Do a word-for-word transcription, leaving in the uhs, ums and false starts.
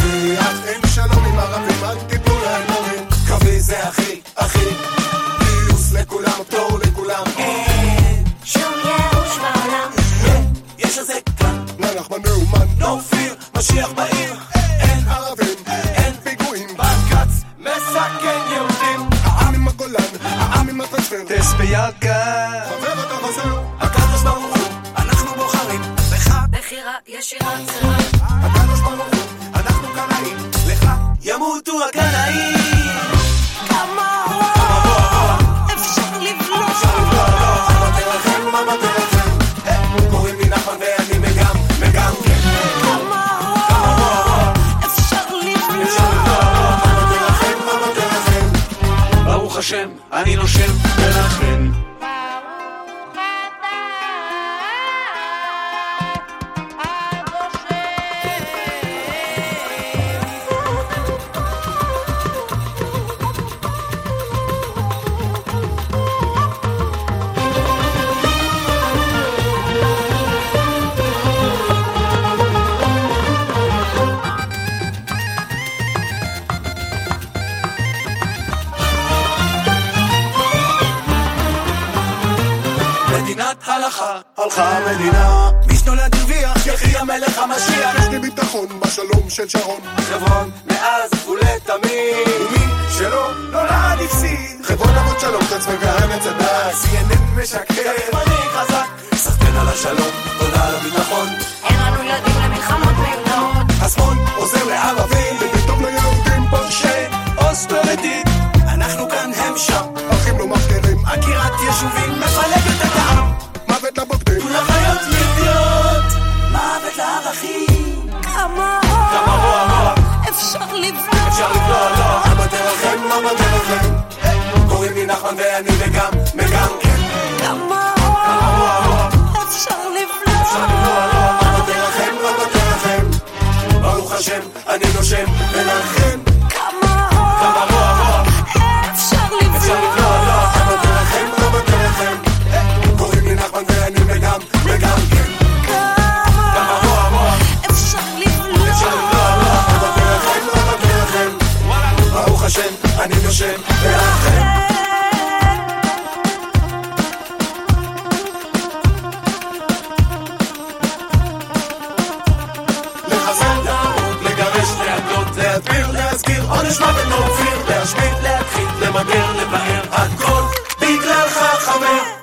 אחים שלום עם ערבים, אל תיתנו להם מורים. קווי זה אחי, אחי, פיוס לכולם, פטור לכולם. אין שום ייאוש בעולם. יש איזה כאן נחמן מאומן, no fear, משיח בעיר. אין ערבים, אין פיגועים, בקץ מסכן יהודים. העם עם הגולן, העם עם הטרנספר, טס בירקה חבר אתה חוזר, הקדוש ברוך הוא, אנחנו בוחרים לך בחירה ישירה צרה. הקדוש ברוך הוא, אנחנו קנאים, לך ימותו הקנאים. כמה אפשר לבלוע, אבא תרחם, אבא תרחם, קוראים לי נחמן ואני מגם, מגם כמה אפשר לבלוע. אבא תרחם, אבא תרחם, ברוך השם אני נושם ולכן מדינת הלכה, הלכה המדינה. מי שנולד הרוויח, יחי המלך המשיח. יש לי ביטחון בשלום של שרון. חברון, מאז ולתמיד. ומי שלא נולד הפסיד. חברון אבות שלום, תצמא והאמת צדק. סי אן אן משקר, מנהיג חזק. סחטן על השלום, תודה על הביטחון. אין לנו ילדים למלחמות מיותרות. השמאל עוזר לערבים, ופתאום ליהודים פורשי אוספרטית. אנחנו כאן הם שם, אחים לא מפקירים. עקירת יישובים מפלגת את העם. מוות לבוגדים ולחיות ידיעות, מוות לערכים. כמה כמה רוע רוע אפשר לבלוע, אפשר לבלוע לא. אבא תרחם, אבא תרחם, קוראים לי נחמן ואני וגם מגם כן. כמה רוע רוע אפשר אפשר לבלוע, לבלוע לא. אבא תרחם, אבא תרחם, ברוך השם אני נושם ולכן. כמה כמה רוע רוע אפשר אפשר לבלוע, לבלוע לא. אבא תרחם, אבא תרחם, קוראים לי נחמן ואני וגם וגם כן. כמה רוע רוע אפשר לבלוע, אפשר לבלוע לא. אבא תרחם, אבא תרחם, ברוך השם אני נושם ולכן. לחסל, להרוג, לגרש, להגלות, להדביר, להזכיר, עונש מוות לא אופיר, להשמיד, להכחיד, למגר, לבאר, הכל בגללך חבר.